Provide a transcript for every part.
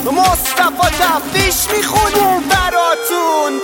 مصطفی تفتیش میخونیم براتون.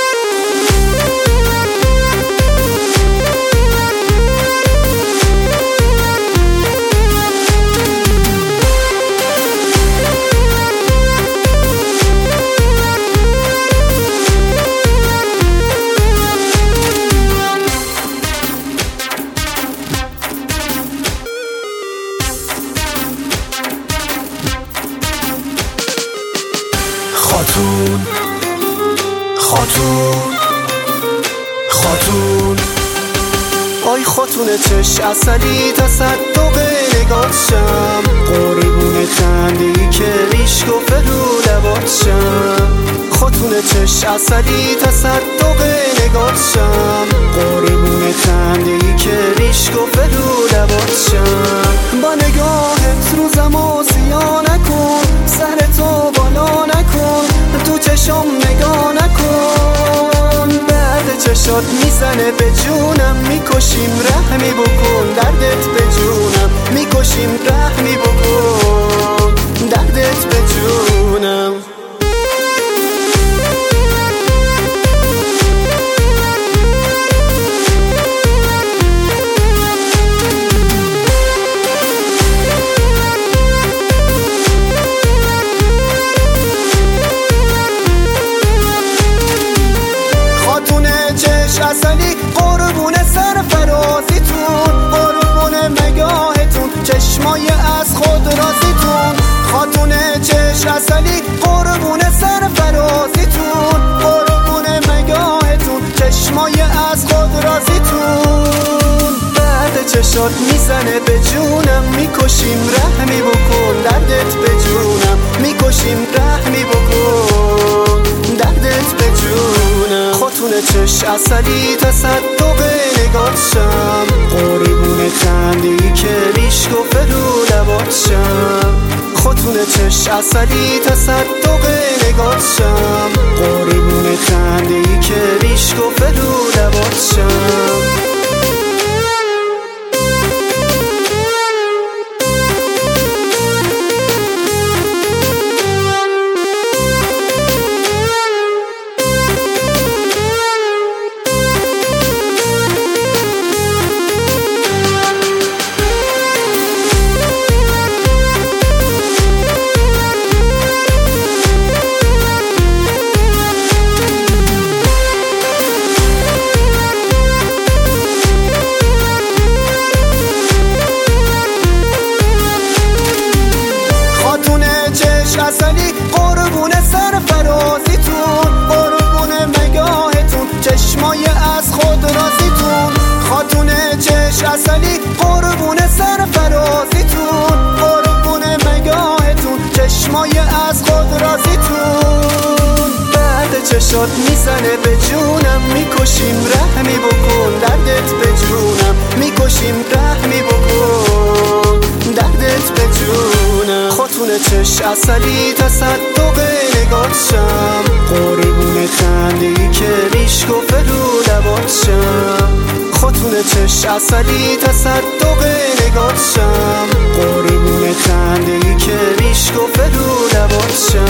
خاتون خاتون خاتون، آی خاتون چش اصلی تصدق نگاهشم، قربون خنده‌ای که ریش گفته رو لباشم. خاتون چش اصلی تصدق نگاهشم، قربون خنده‌ای که ریش گفته رو لباشم. با نگاهت روزمو سیاه نکن، سرتو بالا نکن، تو چشم نگاه نکن. درد چشات میزنه به جونم، میکشیم رحمی بکن، دردت به جونم میکشیم رحمی بکن، دردت به جونم. اصلی قربون سرفرازیتون، قربون نگاهتون، چشمای از خود رازیتون. خاتون چش اصلی قربون سرفرازیتون، قربون نگاهتون، چشمای از خود رازیتون. درد چشات میزنه به جونم، میکشیم رحمی بکن، دردت به جونم میکشیم رحمی بکن، دردت به جونم. خاتون چش اصلی تصدق نگاهشم، قربون خنده‌ای که ریش گفته رو لباشم. خاتون چش اصلی تصدق نگاهشم، قربون خنده‌ای که ریش گفته رو لباشم. اصلی قربون سرفرازیتون، قربون نگاهتون، چشمای از خود رازیتون. خاتون چش اصلی قربون سرفرازیتون، قربون نگاهتون، چشمای از خود رازیتون. درد چشات میزنه به جونم، میکشیم رحمی بکن، دردت به جونم میکشیم رحمی بکن، دردت به جونم. خاتون چش اصلی تصدق نگاهشم، قربون خنده‌ای که ریش گفته رو لباشم. خاتون چش اصلی تصدق نگاهشم، قربون خنده‌ای که ریش گفته رو لباشم.